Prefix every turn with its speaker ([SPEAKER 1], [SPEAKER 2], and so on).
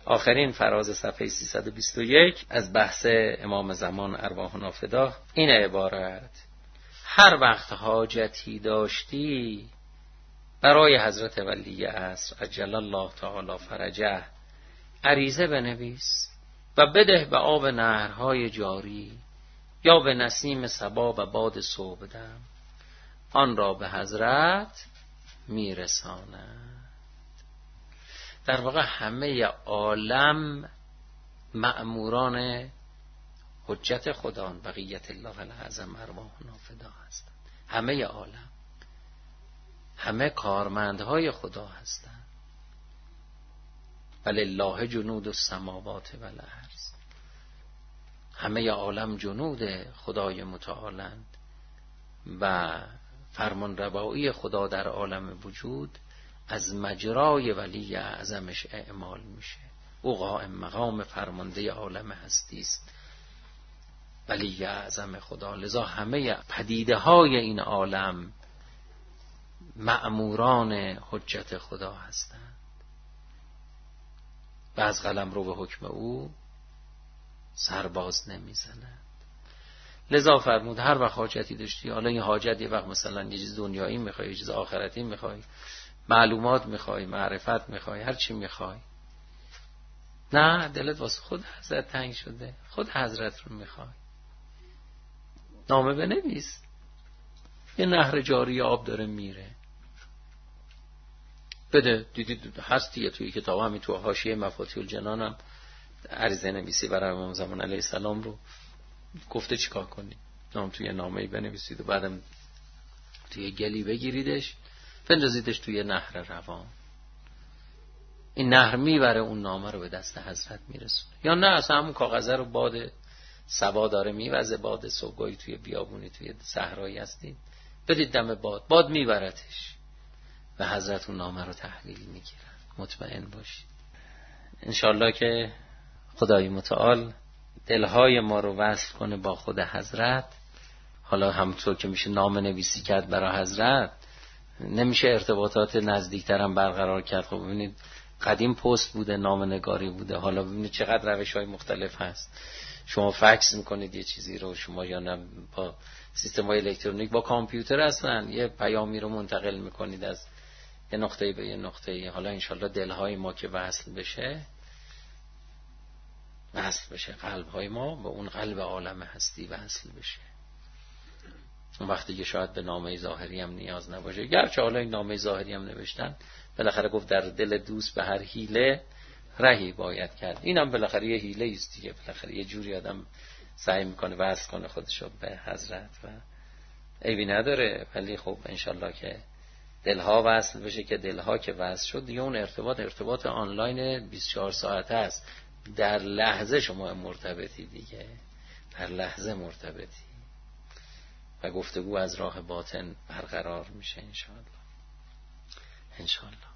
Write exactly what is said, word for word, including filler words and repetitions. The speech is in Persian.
[SPEAKER 1] آخرین فراز صفحه سیصد و بیست و یک از بحث امام زمان ارواحنا فداه این عبارت: هر وقت حاجتی داشتی برای حضرت ولی عصر عجل الله تعالی فرجه عریضه بنویس و بده به آب نهرهای جاری یا به نسیم صبا و باد صبحدم، آن را به حضرت میرساند. در واقع همه عالم مأموران حجت خدان بقیت الله الاعظم ارواحنا فدا هستند. همه عالم، همه کارمندهای خدا هستند. ولله جنود السماوات والارض. همه عالم جنود خدای متعالند و فرمان روایی خدا در عالم وجود از مجرای ولی اعظمش اعمال میشه. او قائم مقام فرمانده عالم هستی است، ولی اعظم خدا. لذا همه پدیده های این عالم مأموران حجت خدا هستند و از قلمرو به حکم او سرباز نمیزنند. لذا فرمود هر وقت حاجتی داشتی، حالا این حاجت یه وقت مثلا یه چیز دنیایی میخوای، یه چیز آخرتی میخوای، معلومات میخوای، معرفت میخوای، هر چی میخوای، نه دلت واسه خود حضرت تنگ شده، خود حضرت رو میخوای، نامه بنویس. یه نهر جاری آب داره میره، بده. دیدید هستی توی کتاب همین تو حاشیه مفاتیح الجنان هم عریضه نویسی برای امام زمان علیه السلام رو گفته چیکار کنی. نام توی نامه‌ای بنویسید و بعدم توی گلی بگیریدش بندازیدش توی نهر روان. این نهر میبره اون نامه رو به دست حضرت میرسونه. یا نه اصلا همون کاغذه رو باد صبا داره میوزه، باد صبحگاهی توی بیابونی توی صحرایی هستید، بدید دم باد، باد میبرتش و حضرت اون نامه رو تحویل میگیرن. مطمئن باشید انشالله که خدای متعال دلهای ما رو وصل کنه با خود حضرت. حالا همونطور که میشه نامه نویسی کرد برای حضرت، نمیشه ارتباطات نزدیکتر هم برقرار کرد. خب ببینید قدیم پست بوده، نامه نگاری بوده، حالا ببینید چقدر روش‌های مختلف هست. شما فکس میکنید یه چیزی رو، شما یا نه با سیستم‌های الکترونیک، با کامپیوتر اصلا یه پیامی رو منتقل میکنید از یه نقطه‌ای به یه نقطه‌ای. حالا انشالله دلهای ما که وصل بشه، وصل بشه قلب‌های ما به اون قلب عالم هستی وصل بشه. اون وقتی که شاید به نامه ظاهری هم نیاز نباشه، گرچه حالا این نامه ظاهری هم نوشتن، بالاخره گفت در دل دوست به هر حیله رهی باید کرد. اینم بالاخره یه حیله است دیگه، بالاخره یه جوری آدم سعی میکنه وصل کنه خودشو به حضرت و عیبی نداره. ولی خب انشالله که دلها وصل بشه، که دلها که وصل شد دیگه اون ارتباط ارتباط آنلاین بیست و چهار ساعته است. در لحظه شما مرتبطی دیگه، در لحظه مرتبطی و گفتگو از راه باطن برقرار میشه انشالله. انشالله